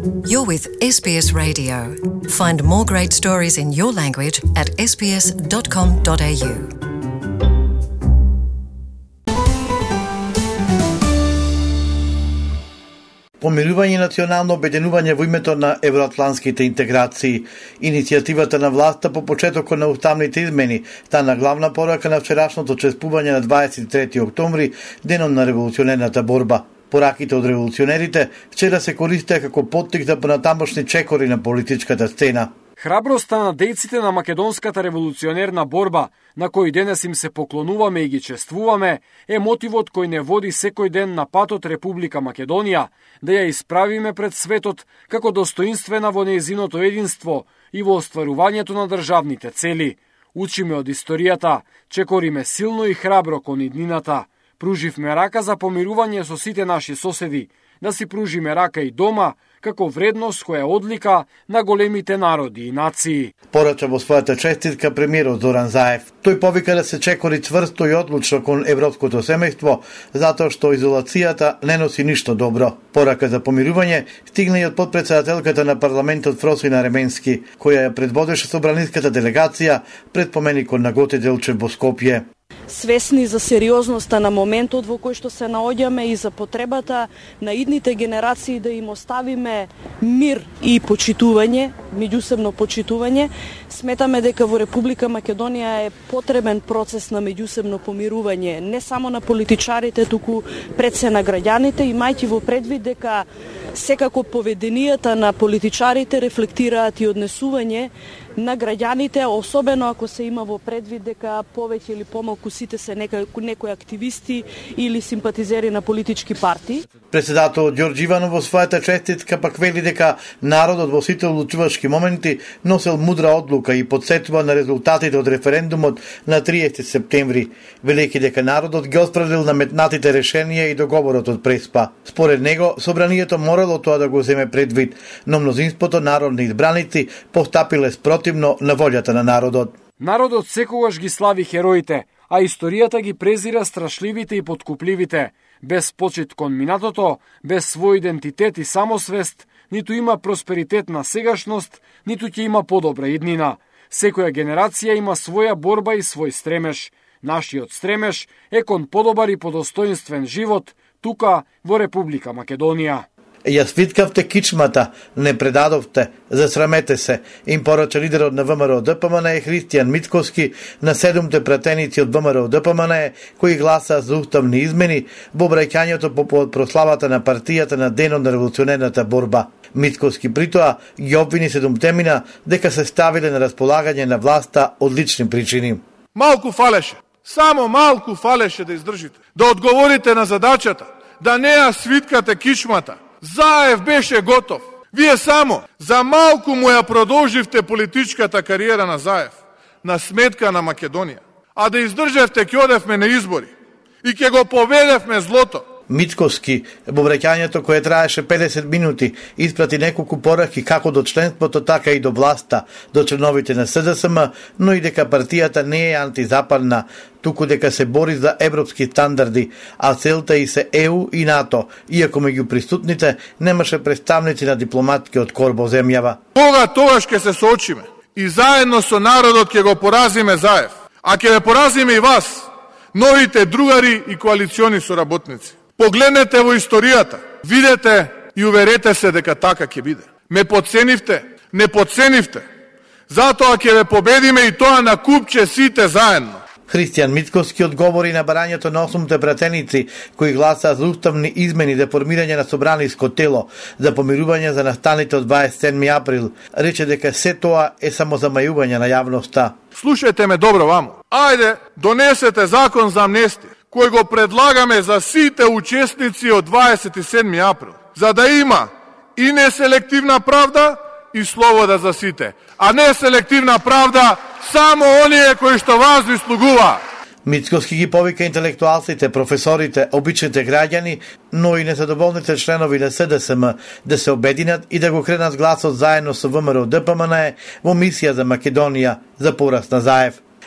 You're with SBS Radio. Find more great stories in your language at sbs.com.au. Помирување и национално обединување во името на евроатлантските интеграции. Иницијативата на власта по почетокот на уставните измени стана главна порака на вчерашното чествување на 23 октомври, денот на револуционерната борба. Пораките од револуционерите вчера се користеа како поттик за понатамошни чекори на политичката сцена. Храброста на дејците на македонската револуционерна борба, на кој денес им се поклонуваме и ги чествуваме, е мотивот кој не води секој ден на патот Република Македонија, да ја исправиме пред светот како достоинствена во нејзиното единство и во остварувањето на државните цели. Учиме од историјата, чекориме силно и храбро кон иднината. Пруживме рака за помирување со сите наши соседи, да си пружиме рака и дома, како вредност која е одлика на големите народи и нации. Порача во својата честитка премиерот Зоран Заев. Тој повика да се чекори цврсто и одлучно кон европското семејство, затоа што изолацијата не носи ништо добро. Порака за помирување стигна и од потпредседателката на парламентот Фросина Ременски, која ја предводеше собраниската делегација пред поменикот на Гоце Делчев во Скопје. Свесни за сериозноста на моментот во кој што се наоѓаме и за потребата на идните генерации да им оставиме мир и почитување, меѓусебно почитување, сметаме дека во Република Македонија е потребен процес на меѓусебно помирување, не само на политичарите, туку пред се на граѓаните, имајќи во предвид дека секако поведенијата на политичарите рефлектираат и однесување на граѓаните, особено ако се има во предвид дека повеќе или помалку сите се некои активисти или симпатизери на политички партии. Председателот Ѓорѓе Иванов во својата честитка пак вели дека народот во сите одлучувачки моменти носел мудра одлука и подсетува на резултатите од референдумот на 30 септември, велејќи дека народот ги оспровил наметнатите решенија и договорот од Преспа. Според него, собранието морало тоа да го земе предвид, но мнозинството народни избраници постапиле спротивно на волјата на народот. Народот секогаш ги слави хероите, а историјата ги презира страшливите и подкупливите. Без почит кон минатото, без свој идентитет и самосвест, ниту има просперитет на сегашност, ниту ќе има подобра иднина. Секоја генерација има своја борба и свој стремеш. Нашиот стремеш е кон подобар и подостоинствен живот тука во Република Македонија. Ја свиткавте кичмата, не предадовте, засрамете се, им порача лидерот на ВМРО ДПМН Христијан Митковски на 7 пратеници од ВМРО ДПМН кои гласаа за уставни измени во обраќањето по прославата на партијата на денот на револуционерната борба. Митковски притоа ги обвини 7 дека се ставиле на располагање на власта од лични причини. Малку фалеше, само малку фалеше да издржите, да одговорите на задачата, да не ја свиткате кичмата. Заев беше готов. Вие само за малку му ја продолживте политичката кариера на Заев, на сметка на Македонија. А да издржевте ќе одевме на избори и ќе го поведевме злото. Митковски, во враќањето кое траеше 50 минути, испрати неколку пораки како до членството, така и до власта, до членовите на СДСМ, но и дека партијата не е антизападна, туку дека се бори за европски стандарди, а целта и се ЕУ и НАТО, иако меѓу присутните немаше представници на дипломатскиот корп во земјава. Тогаш ќе се соочиме и заедно со народот ќе го поразиме Заев, а ќе ве поразиме и вас, новите другари и коалициони соработници. Погледнете во историјата, видете и уверете се дека така ќе биде. Ме подценивте, не подценивте. Затоа ќе ве победиме и тоа на купче сите заедно. Христијан Митковски одговори на барањето на 8 пратеници кои гласаа за уставни измени за формирање на собраниско тело за помирување за настаните од 27 април. Рече дека се тоа е само замајување на јавноста. Слушајте ме добро ваму. Ајде, донесете закон за амнестија, кој го предлагаме за сите учесници од 27 април, за да има и неселективна правда и слобода за сите, а не селективна правда само оние кои што вас вислугува. Митковски ги повика интелектуалците, професорите, обичните граѓани, но и незадоволните членови на СДСМ да се обединат и да го кренат гласот заедно со ВМРО ДПМН во мисија за Македонија за пораз на Заев.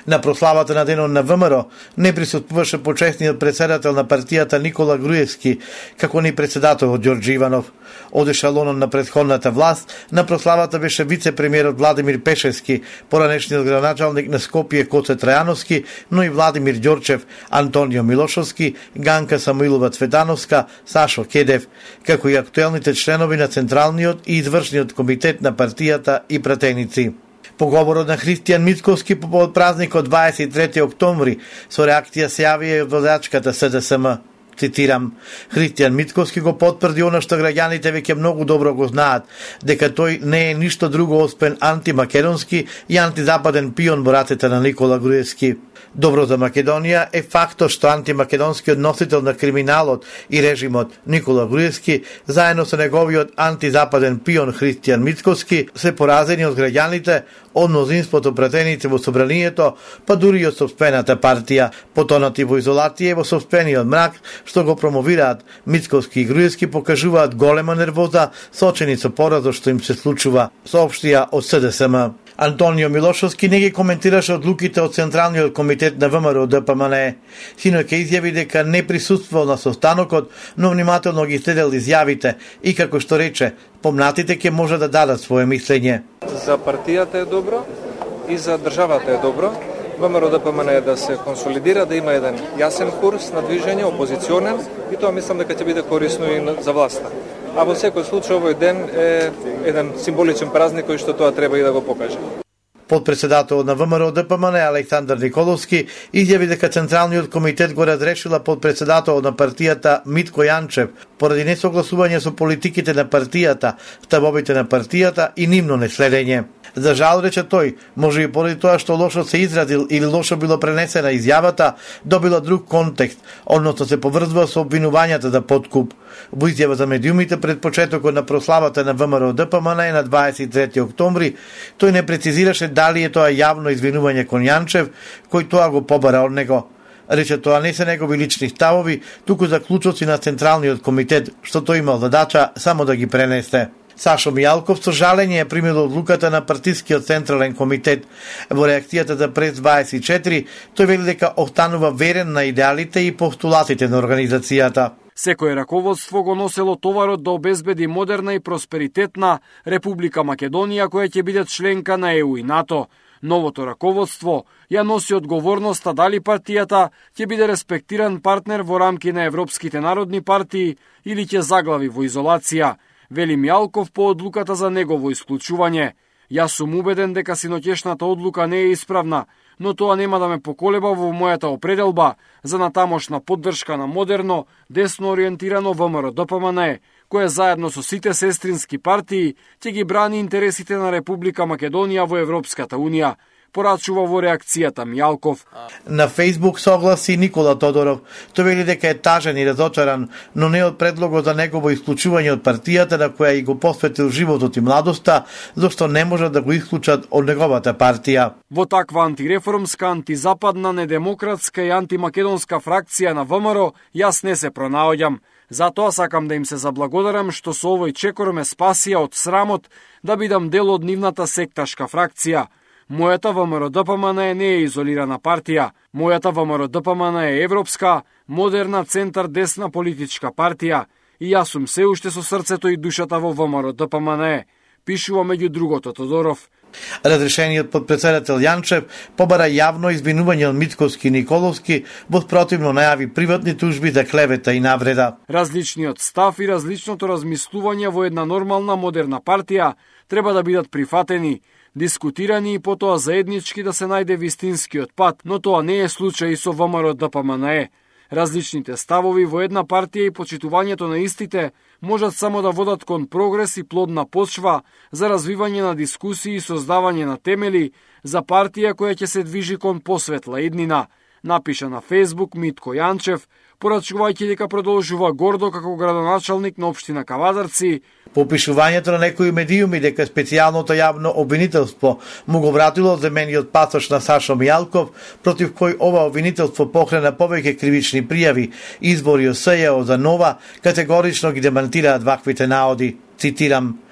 На прославата на денот на ВМРО не присуствуваше почесниот председател на партијата Никола Груевски, како ни председателот Ѓорѓе Иванов. Од ешалонот на претходната власт, на прославата беше вице-премиерот Владимир Пешевски, поранешниот градоначалник на Скопје Коце Трајановски, но и Владимир Ѓорчев, Антонио Милошовски, Ганка Самуилова Цветановска, Сашо Кедев, како и актуелните членови на Централниот и Извршниот комитет на партијата и пратеници. По говорот на Христијан Мицковски по повод празникот 23 октомври, со реакција се јави од водачката СДСМ. Цитирам, Христијан Мицковски го потврди она што граѓаните веќе многу добро го знаат, дека тој не е ништо друго освен антимакедонски и антизападен пион во рацете на Никола Груевски. Добро за Македонија е фактот што антимакедонскиот носител на криминалот и режимот Никола Груевски, заедно со неговиот антизападен пион Христијан Мицковски, се поразени од граѓаните, од мнозинството пратеници во собранието, па дури и од сопствената партија, потонати во изолација и во сопствениот мрак, што го промовираат Мицковски и Груевски, покажуваат голема нервоза, сочени со поразот што им се случува, соопштија од СДСМ. Антонио Милошовски не ги коментираше одлуките од Централниот комитет на ВМРО ДПМНЕ. Синоќ изјави дека не присуствувал на состанокот, но внимателно ги следел изјавите и како што рече, помнатите ќе може да дадат свое мислење. За партијата е добро и за државата е добро. ВМРО ДПМНЕ да се консолидира, да има еден јасен курс на движење, опозиционен, и тоа мислам дека ќе биде корисно и за власта. А во секој случај овој ден е еден символичен празник кој што тоа треба и да го покаже. Подпредседателот на ВМРО ДПМНЕ Александар Николовски изјави дека Централниот комитет го разрешила подпредседателот на партијата Митко Јанчев поради несогласување со политиките на партијата, ставовите на партијата и нивно неследење. За жал, рече тој, може и поради тоа што лошо се изразил или лошо било пренесена изјавата, добила друг контекст, односно се поврзува со обвинувањата за подкуп. Во изјава за медиумите пред почетокот на прославата на ВМРО ДПМНЕ на 23 октомври, тој не прецизираше дали е тоа јавно извинување кон Јанчев, кој тоа го побара од него. Рече тоа не се негови лични ставови, туку заклучоци на Централниот комитет, што тој имал задача само да ги пренесе. Сашо Мијалков со жалење е примил одлуката на партискиот Централен комитет. Во реакцијата за Прес 24, тој вели дека останува верен на идеалите и постулатите на организацијата. Секој раководство го носело товарот да обезбеди модерна и просперитетна Република Македонија која ќе биде членка на ЕУ и НАТО. Новото раководство ја носи одговорноста дали партијата ќе биде респектиран партнер во рамки на европските народни партии или ќе заглави во изолација, вели Мијалков по одлуката за негово исклучување. Јас сум убеден дека синоќешната одлука не е исправна, но тоа нема да ме поколеба во мојата определба за натамошна поддршка на модерно, десно ориентирано ВМРО ДПМНЕ, кое заедно со сите сестрински партии ќе ги брани интересите на Република Македонија во Европската Унија, порачува во реакцијата Мијалков. На Фейсбук согласи Никола Тодоров. Тој вели дека е тажен и разочаран, но не од предлогот за негово исклучување од партијата на која и го посветил животот и младоста, зашто не можат да го исклучат од неговата партија. Во таква антиреформска, антизападна, недемократска и антимакедонска фракција на ВМРО јас не се пронаоѓам. Затоа сакам да им се заблагодарам што со овој чекор ме спасија од срамот да бидам дел од нивната секташка фракција. Мојата ВМРО ДПМНЕ не е изолирана партија. Мојата ВМРО ДПМНЕ е европска, модерна, центар десна политичка партија и јас сум се уште со срцето и душата во ВМРО ДПМНЕ, пишува меѓу другото Тодоров. Разрешениот подпредседател Јанчев побара јавно извинување од Мицковски и Николовски, во спротивно најави приватни тужби за клевета и навреда. Различниот став и различното размислување во една нормална модерна партија треба да бидат прифатени, дискутирани и потоа заеднички да се најде вистинскиот пат, но тоа не е случај и со ВМРО ДПМНЕ. Различните ставови во една партија и почитувањето на истите можат само да водат кон прогрес и плодна почва за развивање на дискусии и создавање на темели за партија која ќе се движи кон посветла иднина, напиша на Фейсбук Митко Јанчев, порачувајќи дека продолжува гордо како градоначалник на општина Кавадарци. По опишувањето на некои медиуми дека специјалното јавно обвинителство му го вратило земениот пасош на Сашо Мијалков, против кој ова обвинителство покрена повеќе кривични пријави, извори од СЈО за нова, категорично ги демантираат ваквите наоди. Цитирам,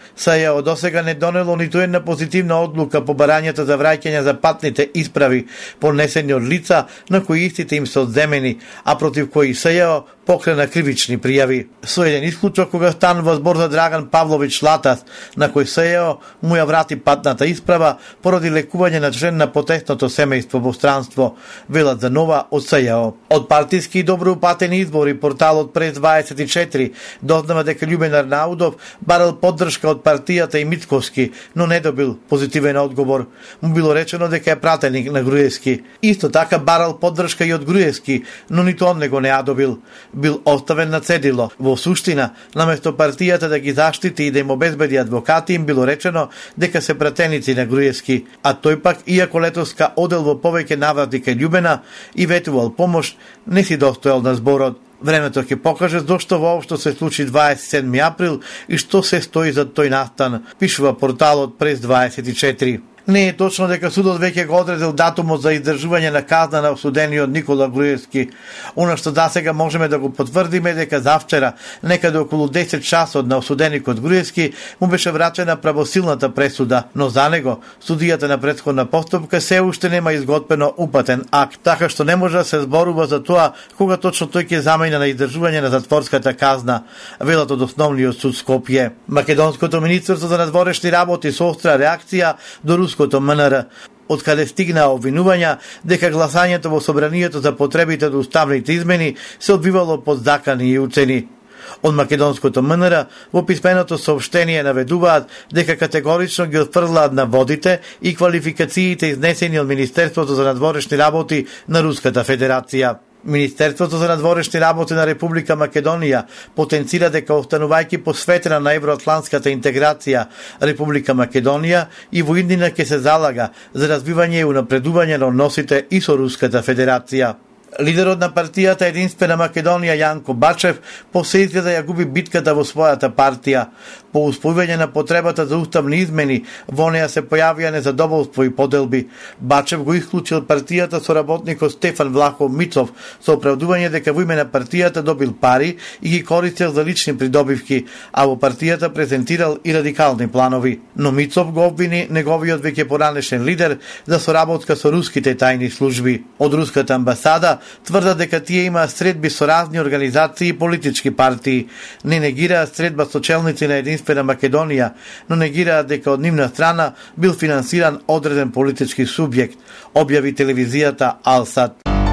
САЈАО досега не донело ниту една позитивна одлука по барањата за враќање за патните исправи поднесени од лица на кои истите им се одземени, а против кои САЙАО покрена кривични пријави. Со еден исклучок кога станува збор за Драган Павлович Латас, на кој САЙАО му ја врати патната исправа поради лекување на член на потесното семејство во странство, велат за Нова од САЙАО. Од партиски и добро упатени избори порталот Прес 24 дознава дека Љубен Арнаудов барал поддршка од партијата и Мицковски, но не добил позитивен одговор. Му било речено дека е пратеник на Груевски. Исто така барал поддршка и од Груевски, но ниту он него не ја добил. Бил оставен на цедило. Во суштина, наместо партијата да ги заштити и да им обезбеди адвокати, им било речено дека се пратеници на Груевски, а тој пак, иако летоска одел во повеќе наврати кај Љубена и ветувал помош, не си достоел на зборот. Времето ќе покаже зошто воопшто се случи 27 април и што се стои за тој настан, пишува порталот Прес 24. Не е точно дека судот веќе го одредил датумот за издржување на казна на осудениот Никола Груевски. Она што засега можеме да го потврдиме дека завчера, некаде околу 10 часот на осуденикот Груевски, му беше врачена правосилната пресуда, но за него судијата на претходна постапка се уште нема изготвено упатен акт, така што не може да се зборува за тоа кога точно тој ќе замени на издржување на затворската казна, велат од основниот суд Скопје. Македонското министерство за надворешни работи со остра реакција до руското МНР, од каде стигнаа обвинувања дека гласањето во собранието за потребите од уставните измени се одвивало под закани и уцени. Од македонското МНР во писменото соопштение наведуваат дека категорично ги отфрлаат на водите и квалификациите изнесени од Министерството за надворешни работи на Руската Федерација. Министерството за надворешни работи на Република Македонија потенцира дека останувајќи посветена на евроатлантската интеграција, Република Македонија и во иднина ќе се залага за развивање и унапредување на односите и со Руската Федерација. Лидерот на партијата Единствена Македонија Јанко Бачев се изгледа ја губи битката во својата партија. По успојување на потребата за уставни измени, во неја се појавија незадоволство и поделби. Бачев го исклучил партијата со работникот Стефан Влахов Мицов со оправдување дека во име на партијата добил пари и ги користел за лични придобивки, а во партијата презентирал и радикални планови. Но Мицов го обвини неговиот веќе поранешен лидер за соработка со руските тајни служби. Од руската амбасада тврдат дека тие имаа средби со разни организации и политички партии. Не негираат средба со челници на Единствена Македонија, но негираат дека од нивна страна бил финансиран одреден политички субјект, објави телевизијата Алсат.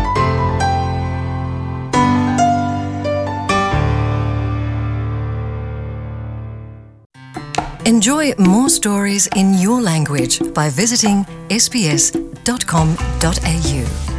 Enjoy more stories in your language by visiting sbs.com.au.